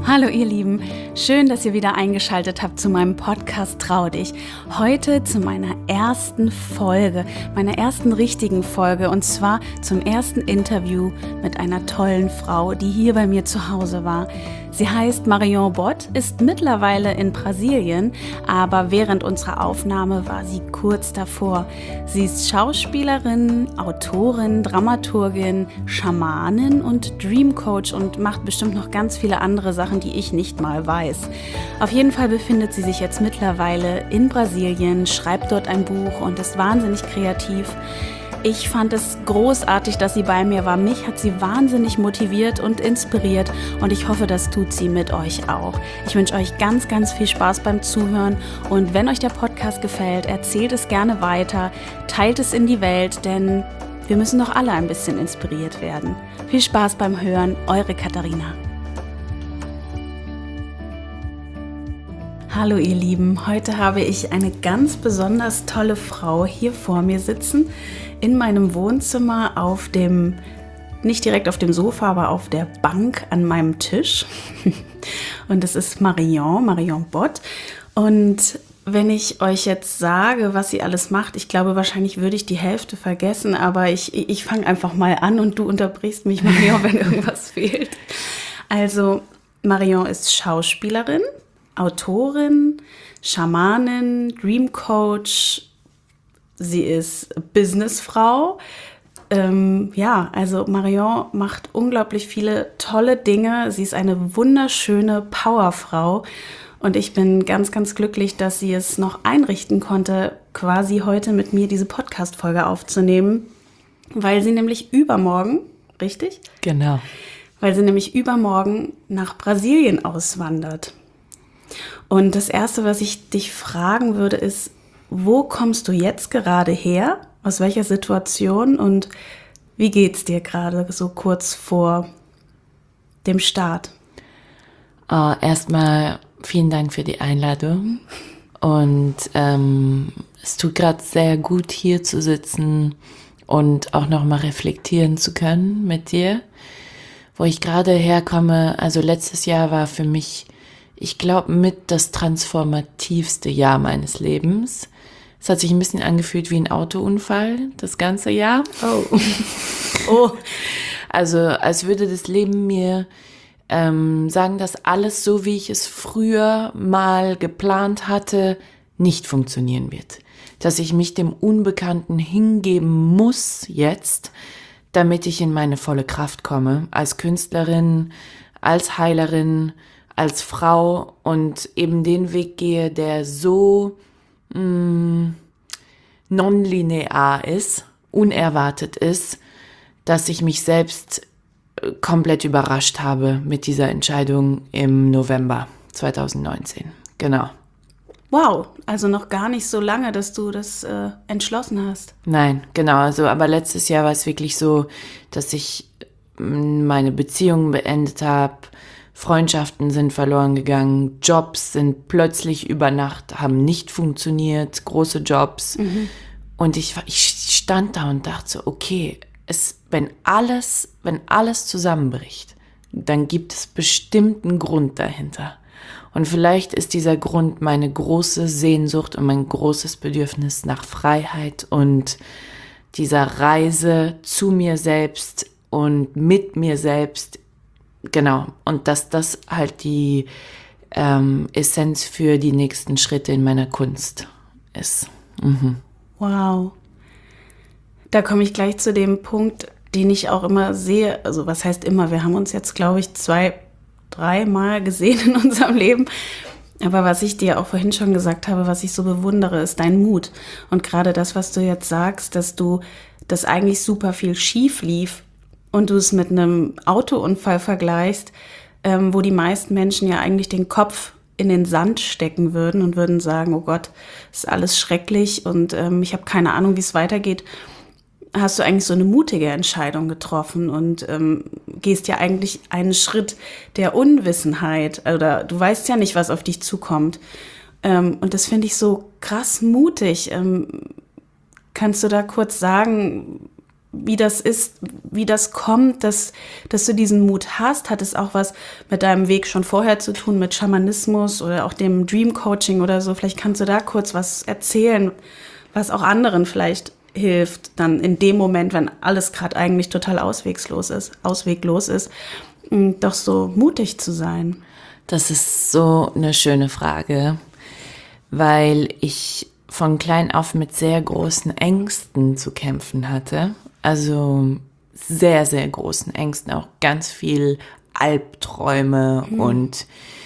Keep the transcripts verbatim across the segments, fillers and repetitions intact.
Hallo ihr Lieben, schön, dass ihr wieder eingeschaltet habt zu meinem Podcast Trau dich. Heute zu meiner ersten Folge, meiner ersten richtigen Folge und zwar zum ersten Interview mit einer tollen Frau, die hier bei mir zu Hause war. Sie heißt Marion Bott, ist mittlerweile in Brasilien, aber während unserer Aufnahme war sie kurz davor. Sie ist Schauspielerin, Autorin, Dramaturgin, Schamanin und Dreamcoach und macht bestimmt noch ganz viele andere Sachen, die ich nicht mal weiß. Auf jeden Fall befindet sie sich jetzt mittlerweile in Brasilien, schreibt dort ein Buch und ist wahnsinnig kreativ. Ich fand es großartig, dass sie bei mir war. Mich hat sie wahnsinnig motiviert und inspiriert und ich hoffe, das tut sie mit euch auch. Ich wünsche euch ganz, ganz viel Spaß beim Zuhören und wenn euch der Podcast gefällt, erzählt es gerne weiter, teilt es in die Welt, denn wir müssen doch alle ein bisschen inspiriert werden. Viel Spaß beim Hören, eure Katharina. Hallo ihr Lieben, heute habe ich eine ganz besonders tolle Frau hier vor mir sitzen, in meinem Wohnzimmer auf dem, nicht direkt auf dem Sofa, aber auf der Bank an meinem Tisch. Und das ist Marion, Marion Bott. Und wenn ich euch jetzt sage, was sie alles macht, ich glaube, wahrscheinlich würde ich die Hälfte vergessen, aber ich, ich fange einfach mal an und du unterbrichst mich, Marion, wenn irgendwas fehlt. Also, Marion ist Schauspielerin, Autorin, Schamanin, Dreamcoach, sie ist Businessfrau. Ähm, ja, also Marion macht unglaublich viele tolle Dinge. Sie ist eine wunderschöne Powerfrau und ich bin ganz, ganz glücklich, dass sie es noch einrichten konnte, quasi heute mit mir diese Podcast-Folge aufzunehmen, weil sie nämlich übermorgen, richtig? Genau. Weil sie nämlich übermorgen nach Brasilien auswandert. Und das Erste, was ich dich fragen würde, ist, wo kommst du jetzt gerade her? Aus welcher Situation? Und wie geht's dir gerade so kurz vor dem Start? Uh, erstmal vielen Dank für die Einladung. Und ähm, es tut gerade sehr gut, hier zu sitzen und auch nochmal reflektieren zu können mit dir. Wo ich gerade herkomme, also letztes Jahr war für mich, ich glaube, mit das transformativste Jahr meines Lebens. Es hat sich ein bisschen angefühlt wie ein Autounfall, das ganze Jahr. Oh. Oh. Also als würde das Leben mir ähm, sagen, dass alles so, wie ich es früher mal geplant hatte, nicht funktionieren wird. Dass ich mich dem Unbekannten hingeben muss jetzt, damit ich in meine volle Kraft komme. Als Künstlerin, als Heilerin, als Frau und eben den Weg gehe, der so mh, nonlinear ist, unerwartet ist, dass ich mich selbst komplett überrascht habe mit dieser Entscheidung im November zwanzig neunzehn. Genau. Wow, also noch gar nicht so lange, dass du das äh, entschlossen hast. Nein, genau. Also, aber letztes Jahr war es wirklich so, dass ich meine Beziehung beendet habe. Freundschaften sind verloren gegangen, Jobs sind plötzlich über Nacht, haben nicht funktioniert, große Jobs. Mhm. Und ich, ich stand da und dachte so, okay, es, wenn alles, wenn alles zusammenbricht, dann gibt es bestimmt einen Grund dahinter. Und vielleicht ist dieser Grund meine große Sehnsucht und mein großes Bedürfnis nach Freiheit und dieser Reise zu mir selbst und mit mir selbst. Genau, und dass das halt die ähm, Essenz für die nächsten Schritte in meiner Kunst ist. Mhm. Wow. Da komme ich gleich zu dem Punkt, den ich auch immer sehe. Also was heißt immer? Wir haben uns jetzt, glaube ich, zwei, drei Mal gesehen in unserem Leben. Aber was ich dir auch vorhin schon gesagt habe, was ich so bewundere, ist dein Mut. Und gerade das, was du jetzt sagst, dass du, dass eigentlich super viel schief lief, und du es mit einem Autounfall vergleichst, ähm, wo die meisten Menschen ja eigentlich den Kopf in den Sand stecken würden und würden sagen, oh Gott, ist alles schrecklich und ähm, ich habe keine Ahnung, wie es weitergeht, hast du eigentlich so eine mutige Entscheidung getroffen und ähm, gehst ja eigentlich einen Schritt der Unwissenheit, oder du weißt ja nicht, was auf dich zukommt. Ähm, und das finde ich so krass mutig. Ähm, kannst du da kurz sagen, wie das ist, wie das kommt, dass, dass du diesen Mut hast. Hat es auch was mit deinem Weg schon vorher zu tun, mit Schamanismus oder auch dem Dream Coaching oder so? Vielleicht kannst du da kurz was erzählen, was auch anderen vielleicht hilft, dann in dem Moment, wenn alles gerade eigentlich total auswegslos ist, ausweglos ist, doch so mutig zu sein. Das ist so eine schöne Frage, weil ich von klein auf mit sehr großen Ängsten zu kämpfen hatte. Also sehr, sehr großen Ängsten, auch ganz viel Albträume mhm. und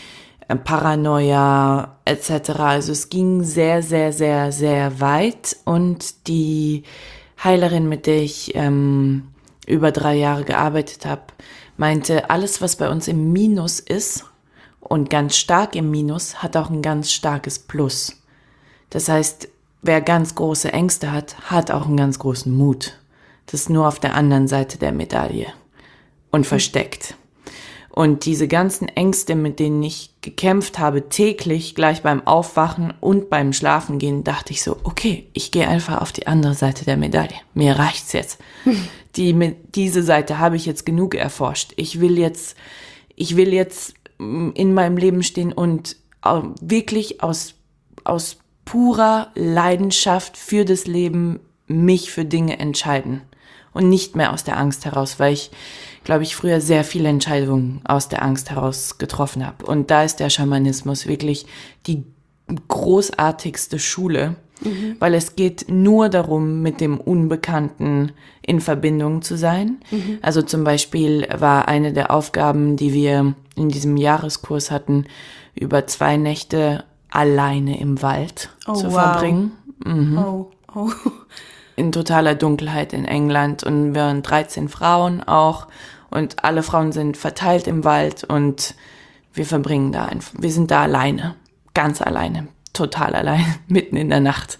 Paranoia et cetera. Also es ging sehr, sehr, sehr, sehr weit und die Heilerin, mit der ich ähm, über drei Jahre gearbeitet habe, meinte, alles, was bei uns im Minus ist und ganz stark im Minus, hat auch ein ganz starkes Plus. Das heißt, wer ganz große Ängste hat, hat auch einen ganz großen Mut. Das ist nur auf der anderen Seite der Medaille und versteckt. Und diese ganzen Ängste, mit denen ich gekämpft habe, täglich, gleich beim Aufwachen und beim Schlafengehen, dachte ich so, okay, ich gehe einfach auf die andere Seite der Medaille. Mir reicht's jetzt. Die, mit, diese Seite habe ich jetzt genug erforscht. Ich will jetzt, ich will jetzt in meinem Leben stehen und wirklich aus, aus purer Leidenschaft für das Leben mich für Dinge entscheiden. Und nicht mehr aus der Angst heraus, weil ich, glaube ich, früher sehr viele Entscheidungen aus der Angst heraus getroffen habe. Und da ist der Schamanismus wirklich die großartigste Schule, mhm. weil es geht nur darum, mit dem Unbekannten in Verbindung zu sein. Mhm. Also zum Beispiel war eine der Aufgaben, die wir in diesem Jahreskurs hatten, über zwei Nächte alleine im Wald oh, zu wow. verbringen. Mhm. Oh, oh. In totaler Dunkelheit in England und wir waren dreizehn Frauen auch und alle Frauen sind verteilt im Wald und wir verbringen da einfach, wir sind da alleine, ganz alleine, total alleine, mitten in der Nacht.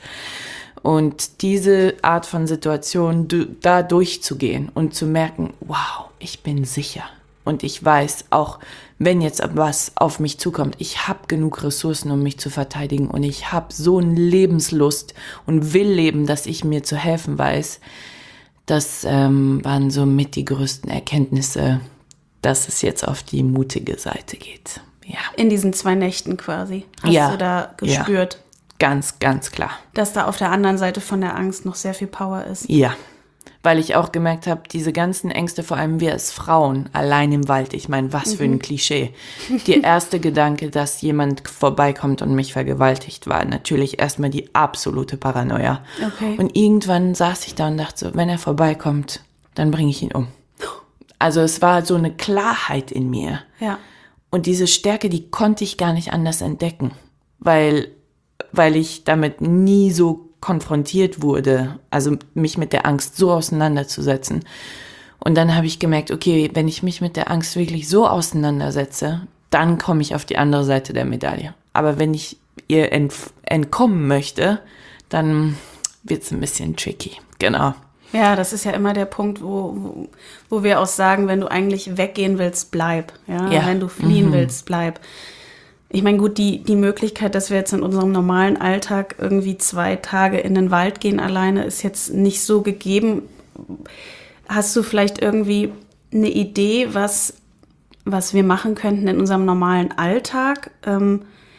Und diese Art von Situation, da durchzugehen und zu merken, wow, ich bin sicher und ich weiß auch, wenn jetzt was auf mich zukommt, ich habe genug Ressourcen, um mich zu verteidigen und ich habe so eine Lebenslust und will leben, dass ich mir zu helfen weiß. Das ähm, waren so mit die größten Erkenntnisse, dass es jetzt auf die mutige Seite geht. Ja. In diesen zwei Nächten quasi hast ja. du da gespürt? Ja. Ganz, ganz klar. Dass da auf der anderen Seite von der Angst noch sehr viel Power ist? Ja. Weil ich auch gemerkt habe, diese ganzen Ängste, vor allem wir als Frauen, allein im Wald, ich meine, was mhm. für ein Klischee. Der erste Gedanke, dass jemand vorbeikommt und mich vergewaltigt, war natürlich erstmal die absolute Paranoia. Okay. Und irgendwann saß ich da und dachte so, wenn er vorbeikommt, dann bringe ich ihn um. Also es war so eine Klarheit in mir. Ja. Und diese Stärke, die konnte ich gar nicht anders entdecken, weil, weil ich damit nie so konfrontiert wurde, also mich mit der Angst so auseinanderzusetzen. Und dann habe ich gemerkt, okay, wenn ich mich mit der Angst wirklich so auseinandersetze, dann komme ich auf die andere Seite der Medaille. Aber wenn ich ihr ent- entkommen möchte, dann wird es ein bisschen tricky. Genau. Ja, das ist ja immer der Punkt, wo, wo, wo wir auch sagen, wenn du eigentlich weggehen willst, bleib. Ja, ja. Wenn du fliehen mhm. willst, bleib. Ich meine, gut, die, die Möglichkeit, dass wir jetzt in unserem normalen Alltag irgendwie zwei Tage in den Wald gehen alleine, ist jetzt nicht so gegeben. Hast du vielleicht irgendwie eine Idee, was, was wir machen könnten in unserem normalen Alltag, ähm,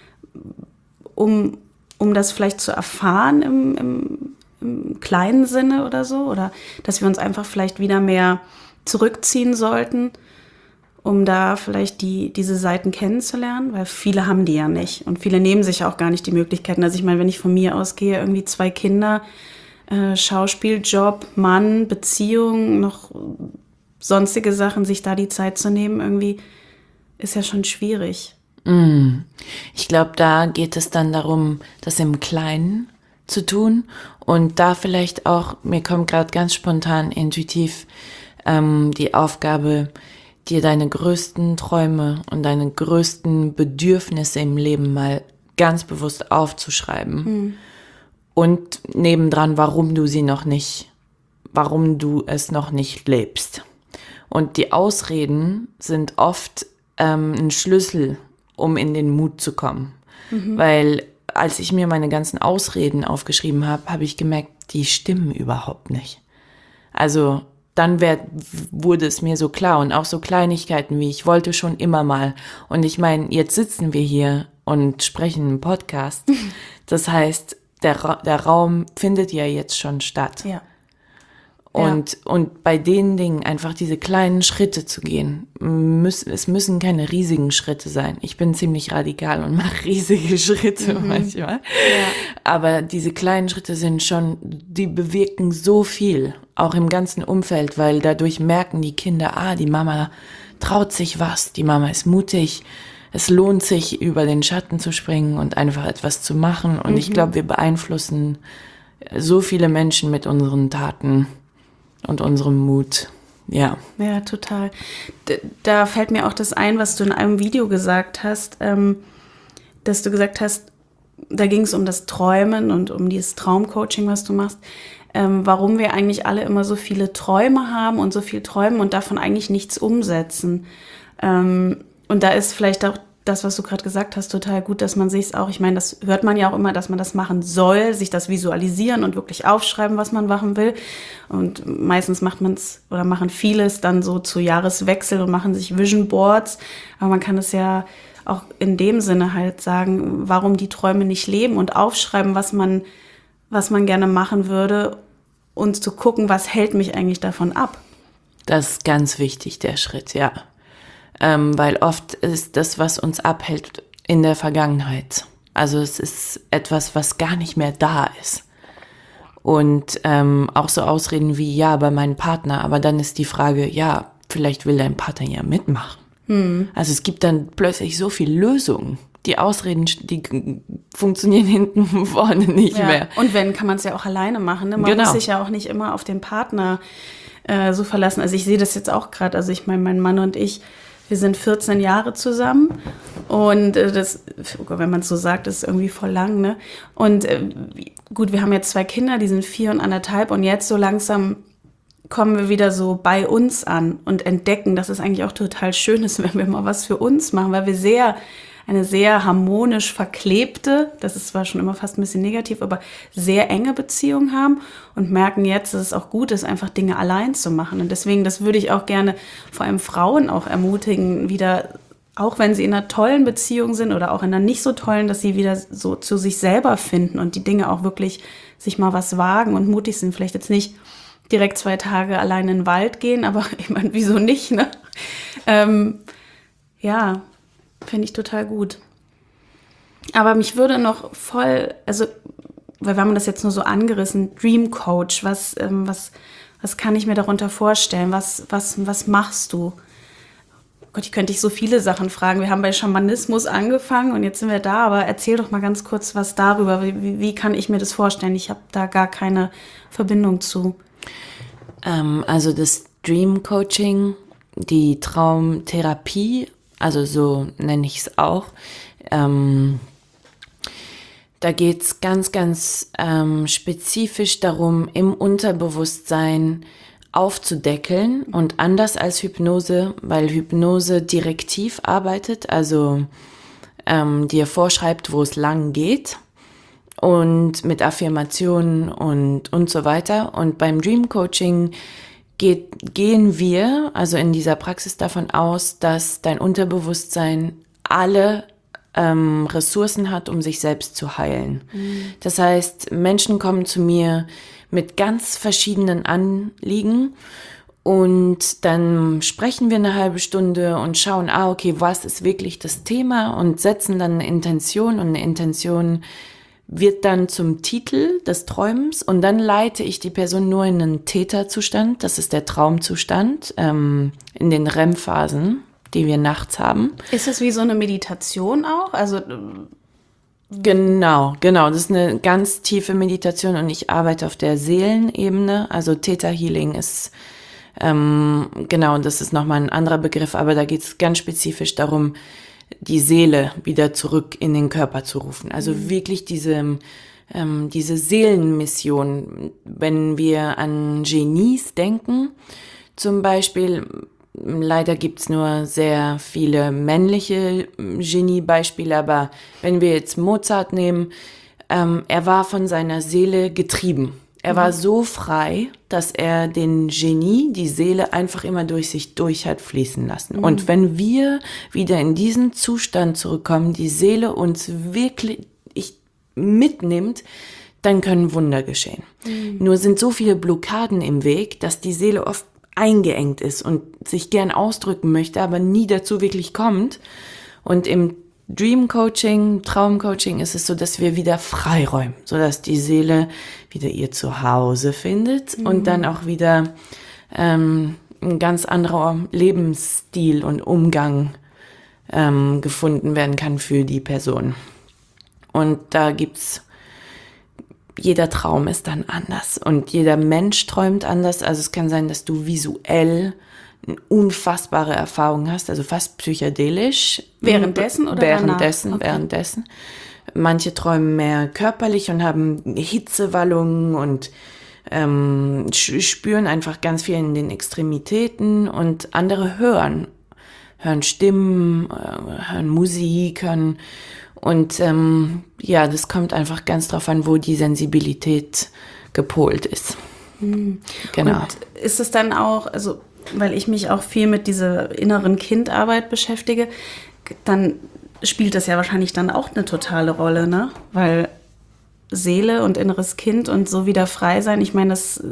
um, um das vielleicht zu erfahren im, im, im kleinen Sinne oder so? Oder dass wir uns einfach vielleicht wieder mehr zurückziehen sollten, um da vielleicht die diese Seiten kennenzulernen, weil viele haben die ja nicht und viele nehmen sich auch gar nicht die Möglichkeiten. Also ich meine, wenn ich von mir ausgehe, irgendwie zwei Kinder, äh, Schauspiel, Job, Mann, Beziehung, noch sonstige Sachen, sich da die Zeit zu nehmen, irgendwie ist ja schon schwierig. Mm. Ich glaube, da geht es dann darum, das im Kleinen zu tun und da vielleicht auch, mir kommt gerade ganz spontan intuitiv ähm, die Aufgabe, dir deine größten Träume und deine größten Bedürfnisse im Leben mal ganz bewusst aufzuschreiben. Mhm. Und nebendran, warum du sie noch nicht, warum du es noch nicht lebst. Und die Ausreden sind oft ähm, ein Schlüssel, um in den Mut zu kommen. Mhm. Weil als ich mir meine ganzen Ausreden aufgeschrieben habe, habe ich gemerkt, die stimmen überhaupt nicht. Also dann wär, wurde es mir so klar und auch so Kleinigkeiten wie ich wollte schon immer mal. Und ich meine, jetzt sitzen wir hier und sprechen einen Podcast. Das heißt, der, Ra- der Raum findet ja jetzt schon statt. Ja. Und, Ja. und bei den Dingen einfach diese kleinen Schritte zu gehen, müssen, es müssen keine riesigen Schritte sein. Ich bin ziemlich radikal und mache riesige Schritte mhm. manchmal. Ja. Aber diese kleinen Schritte sind schon, die bewirken so viel, auch im ganzen Umfeld, weil dadurch merken die Kinder, ah, die Mama traut sich was, die Mama ist mutig. Es lohnt sich, über den Schatten zu springen und einfach etwas zu machen. Und mhm. ich glaube, wir beeinflussen so viele Menschen mit unseren Taten und unserem Mut, ja. Ja, total. D- da fällt mir auch das ein, was du in einem Video gesagt hast, ähm, dass du gesagt hast, da ging es um das Träumen und um dieses Traumcoaching, was du machst, ähm, warum wir eigentlich alle immer so viele Träume haben und so viel träumen und davon eigentlich nichts umsetzen. Ähm, und da ist vielleicht auch das, was du gerade gesagt hast, total gut, dass man sich auch, ich meine, das hört man ja auch immer, dass man das machen soll, sich das visualisieren und wirklich aufschreiben, was man machen will. Und meistens macht man es oder machen vieles dann so zu Jahreswechsel und machen sich Vision Boards. Aber man kann es ja auch in dem Sinne halt sagen, warum die Träume nicht leben und aufschreiben, was man, was man gerne machen würde und zu gucken, was hält mich eigentlich davon ab. Das ist ganz wichtig, der Schritt, ja. Ähm, weil oft ist das, was uns abhält, in der Vergangenheit. Also es ist etwas, was gar nicht mehr da ist. Und ähm, auch so Ausreden wie, ja, bei meinem Partner. Aber dann ist die Frage, ja, vielleicht will dein Partner ja mitmachen. Hm. Also es gibt dann plötzlich so viele Lösungen. Die Ausreden, die funktionieren hinten und vorne nicht ja. mehr. Und wenn, kann man es ja auch alleine machen. Ne? Man genau. muss sich ja auch nicht immer auf den Partner äh, so verlassen. Also ich sehe das jetzt auch gerade. Also ich meine, mein Mann und ich, wir sind vierzehn Jahre zusammen und äh, das, wenn man es so sagt, ist irgendwie voll lang, ne? Und äh, gut, wir haben jetzt zwei Kinder, die sind vier und anderthalb und jetzt so langsam kommen wir wieder so bei uns an und entdecken, dass es eigentlich auch total schön ist, wenn wir mal was für uns machen, weil wir sehr eine sehr harmonisch verklebte, das ist zwar schon immer fast ein bisschen negativ, aber sehr enge Beziehung haben und merken jetzt, dass es auch gut ist, einfach Dinge allein zu machen. Und deswegen, das würde ich auch gerne vor allem Frauen auch ermutigen, wieder, auch wenn sie in einer tollen Beziehung sind oder auch in einer nicht so tollen, dass sie wieder so zu sich selber finden und die Dinge auch wirklich sich mal was wagen und mutig sind. Vielleicht jetzt nicht direkt zwei Tage allein in den Wald gehen, aber ich meine, wieso nicht, ne? Ähm, ja, finde ich total gut. Aber mich würde noch voll, also, weil wir haben das jetzt nur so angerissen, Dream Coach, was, ähm, was, was kann ich mir darunter vorstellen? Was, was, was machst du? Gott, ich könnte dich so viele Sachen fragen. Wir haben bei Schamanismus angefangen und jetzt sind wir da, aber erzähl doch mal ganz kurz was darüber. Wie, wie kann ich mir das vorstellen? Ich habe da gar keine Verbindung zu. Ähm, also das Dream Coaching, die Traumtherapie, also so nenne ich es auch. Ähm, da geht es ganz, ganz ähm, spezifisch darum, im Unterbewusstsein aufzudeckeln und anders als Hypnose, weil Hypnose direktiv arbeitet, also ähm, dir vorschreibt, wo es lang geht und mit Affirmationen und, und so weiter. Und beim Dream Coaching Geht, gehen wir, also in dieser Praxis davon aus, dass dein Unterbewusstsein alle ähm, Ressourcen hat, um sich selbst zu heilen. Mhm. Das heißt, Menschen kommen zu mir mit ganz verschiedenen Anliegen und dann sprechen wir eine halbe Stunde und schauen, ah, okay, was ist wirklich das Thema und setzen dann eine Intention und eine Intention wird dann zum Titel des Träumens und dann leite ich die Person nur in einen Theta-Zustand, das ist der Traumzustand, ähm, in den R E M-Phasen, die wir nachts haben. Ist das wie so eine Meditation auch? Also Genau, genau, das ist eine ganz tiefe Meditation und ich arbeite auf der Seelenebene, also Theta-Healing ist, ähm, genau, das ist nochmal ein anderer Begriff, aber da geht es ganz spezifisch darum, die Seele wieder zurück in den Körper zu rufen. Also mhm. wirklich diese, ähm, diese Seelenmission, wenn wir an Genies denken, zum Beispiel, leider gibt's nur sehr viele männliche Genie-Beispiele, aber wenn wir jetzt Mozart nehmen, ähm, er war von seiner Seele getrieben. Er war so frei, dass er den Genie, die Seele, einfach immer durch sich durch hat fließen lassen. Mhm. Und wenn wir wieder in diesen Zustand zurückkommen, die Seele uns wirklich mitnimmt, dann können Wunder geschehen. Mhm. Nur sind so viele Blockaden im Weg, dass die Seele oft eingeengt ist und sich gern ausdrücken möchte, aber nie dazu wirklich kommt. Und im Dream Coaching, Traumcoaching ist es so, dass wir wieder freiräumen, sodass die Seele wieder ihr Zuhause findet mhm. und dann auch wieder ähm, ein ganz anderer Lebensstil und Umgang ähm, gefunden werden kann für die Person. Und da gibt's, jeder Traum ist dann anders und jeder Mensch träumt anders. Also es kann sein, dass du visuell eine unfassbare Erfahrung hast, also fast psychedelisch. Währenddessen oder Währenddessen, danach? Okay. währenddessen. Manche träumen mehr körperlich und haben Hitzewallungen und ähm, spüren einfach ganz viel in den Extremitäten und andere hören, hören Stimmen, äh, hören Musik, hören und ähm, ja, das kommt einfach ganz drauf an, wo die Sensibilität gepolt ist. Mhm. Genau. Und ist es dann auch, also weil ich mich auch viel mit dieser inneren Kindarbeit beschäftige, dann spielt das ja wahrscheinlich dann auch eine totale Rolle, ne? Weil Seele und inneres Kind und so wieder frei sein, ich meine, das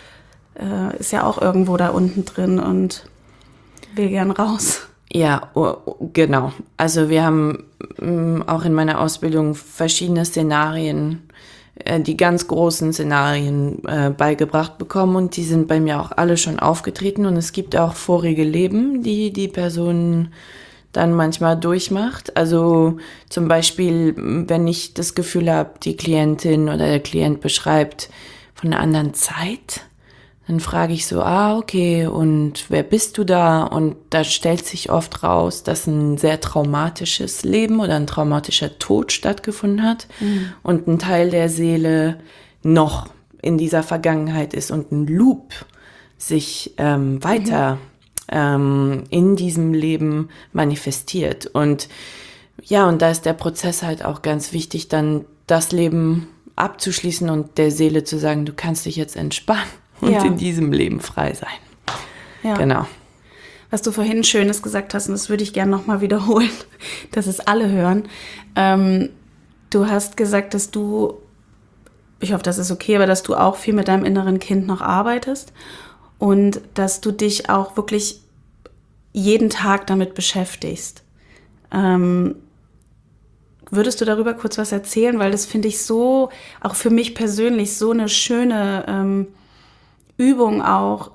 äh, ist ja auch irgendwo da unten drin und will gern raus. Ja, oh, oh, genau. Also wir haben mh, auch in meiner Ausbildung verschiedene Szenarien, äh, die ganz großen Szenarien äh, beigebracht bekommen und die sind bei mir auch alle schon aufgetreten und es gibt auch vorige Leben, die die Person dann manchmal durchmacht. Also zum Beispiel, wenn ich das Gefühl habe, die Klientin oder der Klient beschreibt von einer anderen Zeit, dann frage ich so, ah, okay, und wer bist du da? Und da stellt sich oft raus, dass ein sehr traumatisches Leben oder ein traumatischer Tod stattgefunden hat mhm. und ein Teil der Seele noch in dieser Vergangenheit ist und ein Loop sich ähm, weiter mhm. ähm, in diesem Leben manifestiert. Und ja, und da ist der Prozess halt auch ganz wichtig, dann das Leben abzuschließen und der Seele zu sagen, du kannst dich jetzt entspannen. Und ja. in diesem Leben frei sein. Ja. Genau. Was du vorhin Schönes gesagt hast, und das würde ich gerne nochmal wiederholen, dass es alle hören. Ähm, du hast gesagt, dass du, ich hoffe, das ist okay, aber dass du auch viel mit deinem inneren Kind noch arbeitest und dass du dich auch wirklich jeden Tag damit beschäftigst. Ähm, würdest du darüber kurz was erzählen? Weil das finde ich so, auch für mich persönlich, so eine schöne ähm, Übung auch.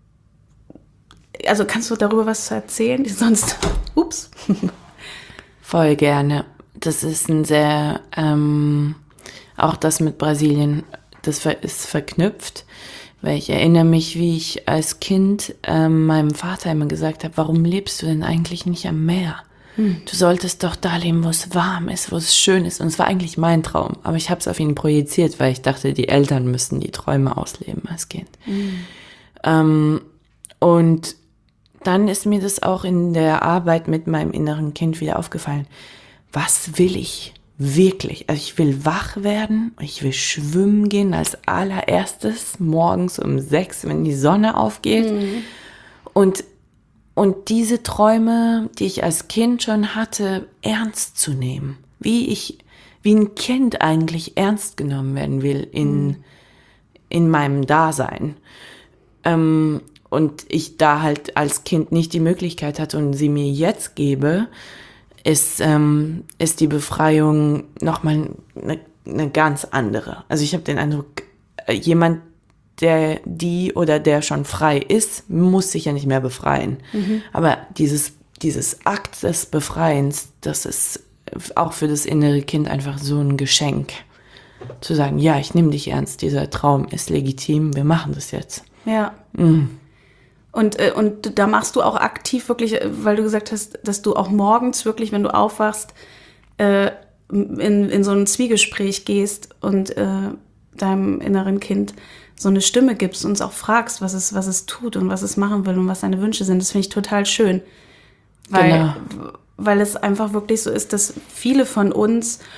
Also kannst du darüber was erzählen? Sonst, ups. Voll gerne. Das ist ein sehr, ähm, auch das mit Brasilien, das ist verknüpft, weil ich erinnere mich, wie ich als Kind ähm, meinem Vater immer gesagt habe, warum lebst du denn eigentlich nicht am Meer? Hm. Du solltest doch da leben, wo es warm ist, wo es schön ist. Und es war eigentlich mein Traum. Aber ich habe es auf ihn projiziert, weil ich dachte, die Eltern müssten die Träume ausleben als Kind. Hm. Ähm, und dann ist mir das auch in der Arbeit mit meinem inneren Kind wieder aufgefallen. Was will ich wirklich? Also ich will wach werden, ich will schwimmen gehen als allererstes morgens um sechs, wenn die Sonne aufgeht. Hm. Und Und diese Träume, die ich als Kind schon hatte, ernst zu nehmen. Wie ich, wie ein Kind eigentlich ernst genommen werden will in, mhm. in meinem Dasein. Ähm, und ich da halt als Kind nicht die Möglichkeit hatte und sie mir jetzt gebe, ist, ähm, ist die Befreiung nochmal eine, eine ganz andere. Also ich habe den Eindruck, jemand, der, die oder der schon frei ist, muss sich ja nicht mehr befreien. Mhm. Aber dieses, dieses Akt des Befreiens, das ist auch für das innere Kind einfach so ein Geschenk. Zu sagen, ja, ich nehme dich ernst, dieser Traum ist legitim, wir machen das jetzt. Ja. Mhm. Und, äh, und da machst du auch aktiv wirklich, weil du gesagt hast, dass du auch morgens wirklich, wenn du aufwachst, äh, in, in so ein Zwiegespräch gehst und äh, deinem inneren Kind so eine Stimme gibst und uns auch fragst, was es, was es tut und was es machen will und was seine Wünsche sind. Das finde ich total schön. Weil, genau. weil es einfach wirklich so ist, dass viele von uns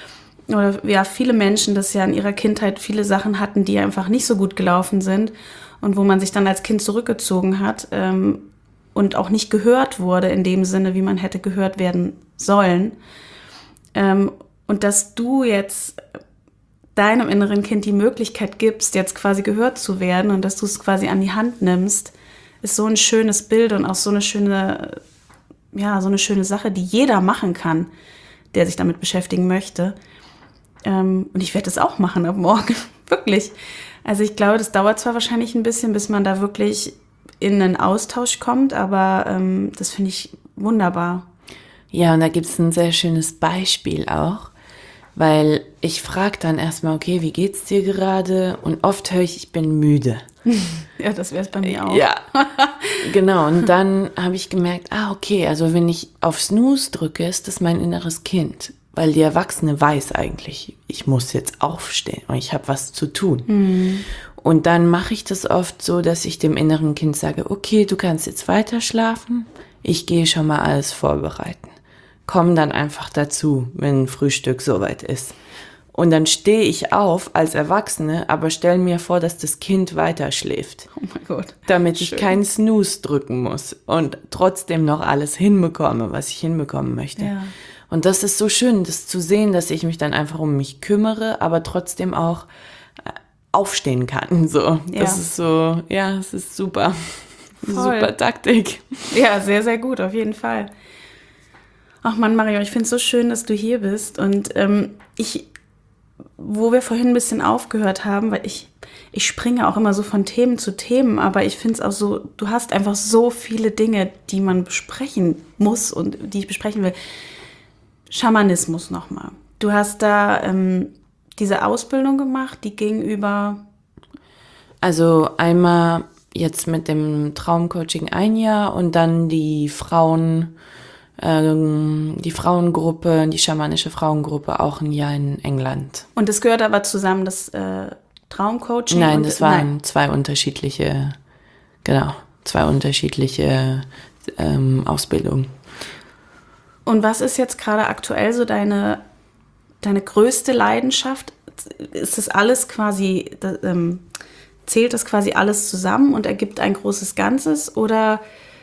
oder ja, viele Menschen das ja in ihrer Kindheit viele Sachen hatten, die einfach nicht so gut gelaufen sind und wo man sich dann als Kind zurückgezogen hat ähm, und auch nicht gehört wurde in dem Sinne, wie man hätte gehört werden sollen. Ähm, und dass du jetzt deinem inneren Kind die Möglichkeit gibst, jetzt quasi gehört zu werden und dass du es quasi an die Hand nimmst, ist so ein schönes Bild und auch so eine schöne, ja, so eine schöne Sache, die jeder machen kann, der sich damit beschäftigen möchte. Ähm, und ich werde das auch machen ab morgen, wirklich. Also ich glaube, das dauert zwar wahrscheinlich ein bisschen, bis man da wirklich in einen Austausch kommt, aber ähm, das finde ich wunderbar. Ja, und da gibt es ein sehr schönes Beispiel auch, weil ich frage dann erstmal, okay, wie geht's dir gerade? Und oft höre ich, ich bin müde. Ja, das wäre es bei mir auch. Ja, genau. Und dann habe ich gemerkt, ah, okay, also wenn ich auf Snooze drücke, ist das mein inneres Kind. Weil die Erwachsene weiß eigentlich, ich muss jetzt aufstehen und ich habe was zu tun. Mhm. Und dann mache ich das oft so, dass ich dem inneren Kind sage, okay, du kannst jetzt weiter schlafen, ich gehe schon mal alles vorbereiten. Komm dann einfach dazu, wenn ein Frühstück soweit ist. Und dann stehe ich auf als Erwachsene, aber stell mir vor, dass das Kind weiter schläft. Oh mein Gott. Damit Schön. ich keinen Snooze drücken muss und trotzdem noch alles hinbekomme, was ich hinbekommen möchte. Ja. Und das ist so schön, das zu sehen, dass ich mich dann einfach um mich kümmere, aber trotzdem auch aufstehen kann. So, ja. Das ist so, ja, es ist super. Voll. Super Taktik. Ja, sehr, sehr gut, auf jeden Fall. Ach Mann, Mario, ich finde es so schön, dass du hier bist. Und ähm, ich, wo wir vorhin ein bisschen aufgehört haben, weil ich, ich springe auch immer so von Themen zu Themen, aber ich finde es auch so, du hast einfach so viele Dinge, die man besprechen muss und die ich besprechen will. Schamanismus nochmal. Du hast da ähm, diese Ausbildung gemacht, die ging über... Also einmal jetzt mit dem Traumcoaching ein Jahr und dann die Frauen... die Frauengruppe, die schamanische Frauengruppe, auch ein Jahr in England. Und das gehört aber zusammen, das äh, Traumcoaching? Nein, und, das waren nein. zwei unterschiedliche, genau, zwei unterschiedliche ähm, Ausbildungen. Und was ist jetzt gerade aktuell so deine, deine größte Leidenschaft? Ist das alles quasi, das, ähm, zählt das quasi alles zusammen und ergibt ein großes Ganzes? Oder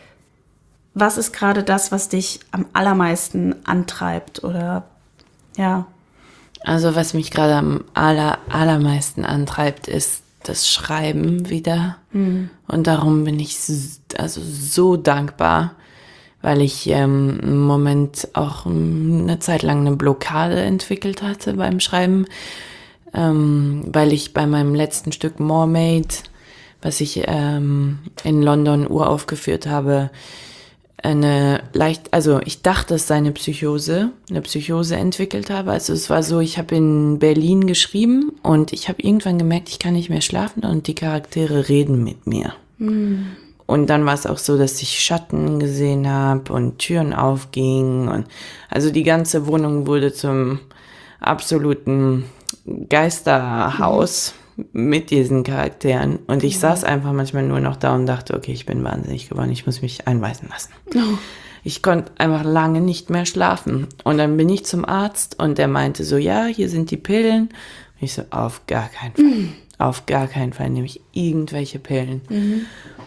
was ist gerade das, was dich am allermeisten antreibt? Oder ja. Also was mich gerade am aller, allermeisten antreibt, ist das Schreiben wieder. Mhm. Und darum bin ich also so dankbar, weil ich ähm, im Moment auch eine Zeit lang eine Blockade entwickelt hatte beim Schreiben, ähm, weil ich bei meinem letzten Stück Mermaid, was ich ähm, in London uraufgeführt habe, eine leicht, also ich dachte, es sei eine Psychose, eine Psychose entwickelt habe. Also es war so, ich habe in Berlin geschrieben und ich habe irgendwann gemerkt, ich kann nicht mehr schlafen und die Charaktere reden mit mir. Mhm. Und dann war es auch so, dass ich Schatten gesehen habe und Türen aufgingen und also die ganze Wohnung wurde zum absoluten Geisterhaus. Mhm. Mit diesen Charakteren. Und ich mhm. saß einfach manchmal nur noch da und dachte, okay, ich bin wahnsinnig geworden, ich muss mich einweisen lassen. Oh. Ich konnte einfach lange nicht mehr schlafen. Und dann bin ich zum Arzt und der meinte so, ja, hier sind die Pillen. Und ich so, auf gar keinen Fall. Mhm. Auf gar keinen Fall nehme ich irgendwelche Pillen. Mhm.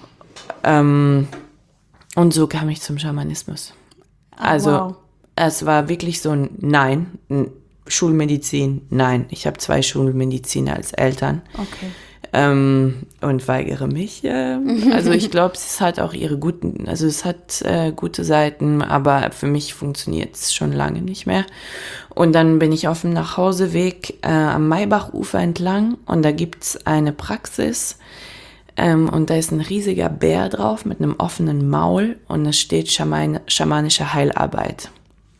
Ähm, und so kam ich zum Schamanismus. Oh, also wow. Es war wirklich so ein Nein, ein Schulmedizin, nein. Ich habe zwei Schulmediziner als Eltern. Okay. Ähm, und weigere mich. Äh, also ich glaube, es hat auch ihre guten, also es hat äh, gute Seiten, aber für mich funktioniert es schon lange nicht mehr. Und dann bin ich auf dem Nachhauseweg äh, am Maybachufer entlang und da gibt's eine Praxis ähm, und da ist ein riesiger Bär drauf mit einem offenen Maul und es steht Schaman- schamanische Heilarbeit.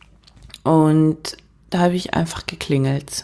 Und da habe ich einfach geklingelt.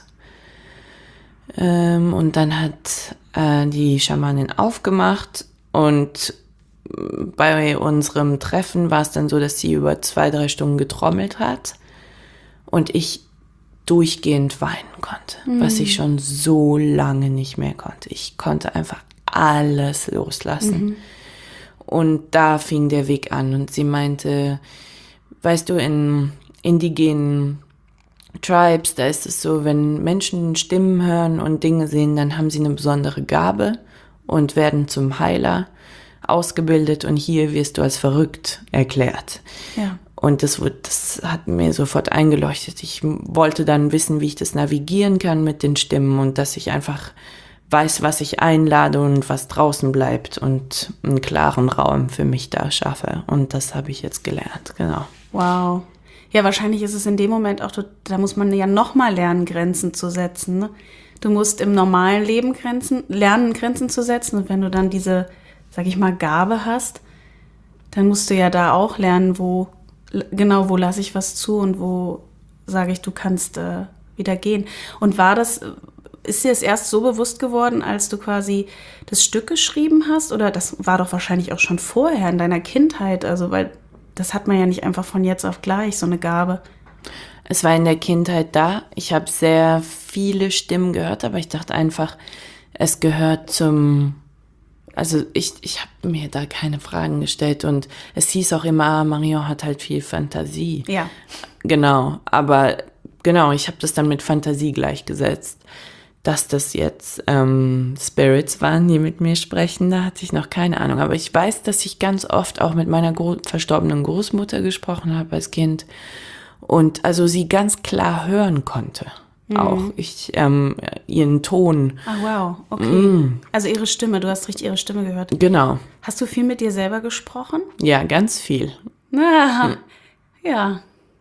Ähm, und dann hat äh, die Schamanin aufgemacht und bei unserem Treffen war es dann so, dass sie über zwei, drei Stunden getrommelt hat und ich durchgehend weinen konnte, mhm. was ich schon so lange nicht mehr konnte. Ich konnte einfach alles loslassen. Mhm. Und da fing der Weg an und sie meinte, weißt du, in indigenen Tribes, da ist es so, wenn Menschen Stimmen hören und Dinge sehen, dann haben sie eine besondere Gabe und werden zum Heiler ausgebildet und hier wirst du als verrückt erklärt. Ja. Und das, das hat mir sofort eingeleuchtet. Ich wollte dann wissen, wie ich das navigieren kann mit den Stimmen und dass ich einfach weiß, was ich einlade und was draußen bleibt und einen klaren Raum für mich da schaffe. Und das habe ich jetzt gelernt, genau. Wow. Ja, wahrscheinlich ist es in dem Moment auch, da muss man ja nochmal lernen, Grenzen zu setzen. Ne? Du musst im normalen Leben Grenzen, lernen, Grenzen zu setzen. Und wenn du dann diese, sag ich mal, Gabe hast, dann musst du ja da auch lernen, wo, genau, wo lasse ich was zu und wo sage ich, du kannst äh, wieder gehen. Und war das, ist dir das erst so bewusst geworden, als du quasi das Stück geschrieben hast? Oder das war doch wahrscheinlich auch schon vorher in deiner Kindheit, also weil das hat man ja nicht einfach von jetzt auf gleich, so eine Gabe. Es war in der Kindheit da. Ich habe sehr viele Stimmen gehört, aber ich dachte einfach, es gehört zum... Also ich, ich habe mir da keine Fragen gestellt und es hieß auch immer, Marion hat halt viel Fantasie. Ja. Genau, aber genau, ich habe das dann mit Fantasie gleichgesetzt. Dass das jetzt ähm, Spirits waren, die mit mir sprechen, da hatte ich noch keine Ahnung. Aber ich weiß, dass ich ganz oft auch mit meiner gro- verstorbenen Großmutter gesprochen habe als Kind und also sie ganz klar hören konnte. Mhm. Auch ich ähm, ihren Ton. Ah, wow, okay. Mm. Also ihre Stimme, du hast richtig ihre Stimme gehört. Genau. Hast du viel mit dir selber gesprochen? Ja, ganz viel. Ah, hm. Ja.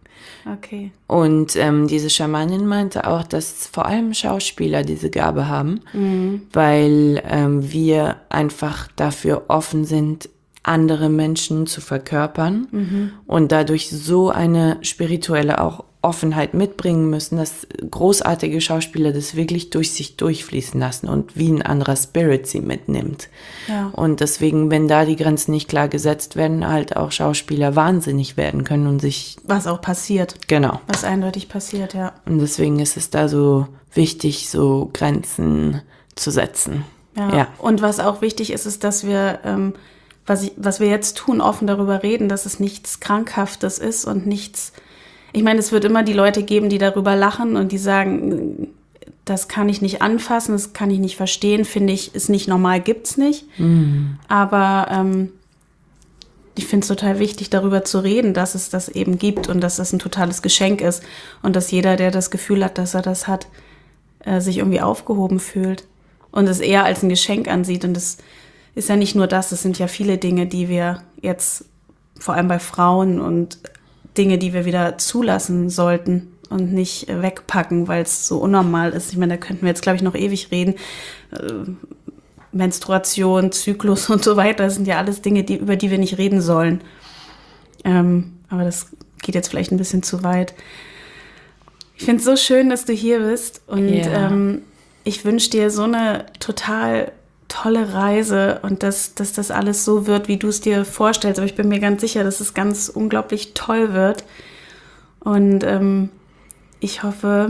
Okay. Und ähm, diese Schamanin meinte auch, dass vor allem Schauspieler diese Gabe haben, mhm. weil ähm, wir einfach dafür offen sind, andere Menschen zu verkörpern mhm. und dadurch so eine spirituelle auch Offenheit mitbringen müssen, dass großartige Schauspieler das wirklich durch sich durchfließen lassen und wie ein anderer Spirit sie mitnimmt. Ja. Und deswegen, wenn da die Grenzen nicht klar gesetzt werden, halt auch Schauspieler wahnsinnig werden können und sich... Was auch passiert. Genau. Was eindeutig passiert, ja. Und deswegen ist es da so wichtig, so Grenzen zu setzen. Ja. ja. Und was auch wichtig ist, ist, dass wir, ähm, was, ich, was wir jetzt tun, offen darüber reden, dass es nichts Krankhaftes ist und nichts... Ich meine, es wird immer die Leute geben, die darüber lachen und die sagen, das kann ich nicht anfassen, das kann ich nicht verstehen, finde ich, ist nicht normal, gibt's nicht. Mhm. Aber ähm, ich finde es total wichtig, darüber zu reden, dass es das eben gibt und dass das ein totales Geschenk ist und dass jeder, der das Gefühl hat, dass er das hat, äh, sich irgendwie aufgehoben fühlt und es eher als ein Geschenk ansieht. Und es ist ja nicht nur das, es sind ja viele Dinge, die wir jetzt, vor allem bei Frauen und Dinge, die wir wieder zulassen sollten und nicht äh, wegpacken, weil es so unnormal ist. Ich meine, da könnten wir jetzt, glaube ich, noch ewig reden. Äh, Menstruation, Zyklus und so weiter, das sind ja alles Dinge, die, über die wir nicht reden sollen. Ähm, aber das geht jetzt vielleicht ein bisschen zu weit. Ich finde es so schön, dass du hier bist und yeah. ähm, ich wünsche dir so eine total tolle Reise und dass, dass das alles so wird, wie du es dir vorstellst. Aber ich bin mir ganz sicher, dass es ganz unglaublich toll wird. Und ähm, ich hoffe,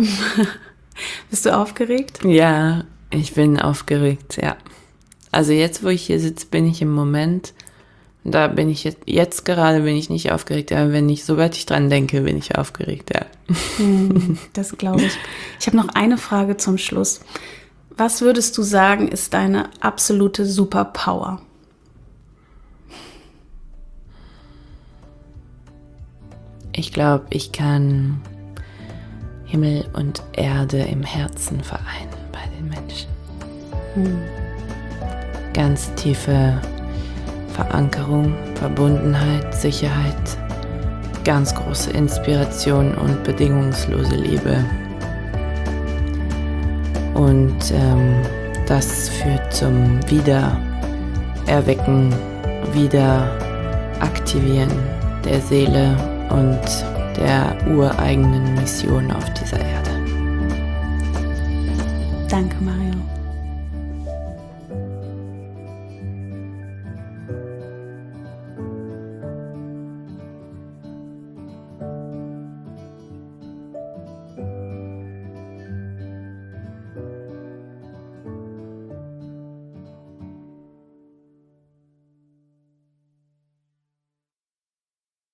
bist du aufgeregt? Ja, ich bin aufgeregt, ja. Also jetzt, wo ich hier sitze, bin ich im Moment, da bin ich jetzt, jetzt gerade bin ich nicht aufgeregt, aber wenn ich, sobald ich dran denke, bin ich aufgeregt, ja. Hm, das glaube ich. Ich habe noch eine Frage zum Schluss. Was würdest du sagen, ist deine absolute Superpower? Ich glaube, ich kann Himmel und Erde im Herzen vereinen bei den Menschen. Hm. Ganz tiefe Verankerung, Verbundenheit, Sicherheit, ganz große Inspiration und bedingungslose Liebe. Und ähm, das führt zum Wiedererwecken, Wiederaktivieren der Seele und der ureigenen Mission auf dieser Erde. Danke, Marion.